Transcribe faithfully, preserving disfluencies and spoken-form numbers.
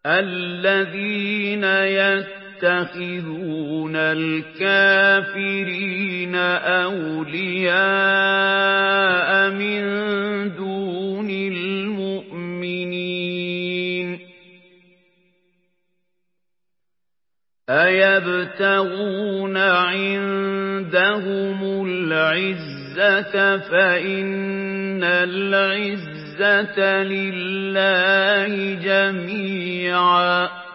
الَّذِينَ يَتَّخِذُونَ الْكَافِرِينَ أَوْلِيَاءَ مِن دُونِ الْمُؤْمِنِينَ ۚ أَيَبْتَغُونَ عِندَهُمُ الْعِزَّةَ فَإِنَّ الْعِزَّةَ لِلَّهِ جَمِيعًا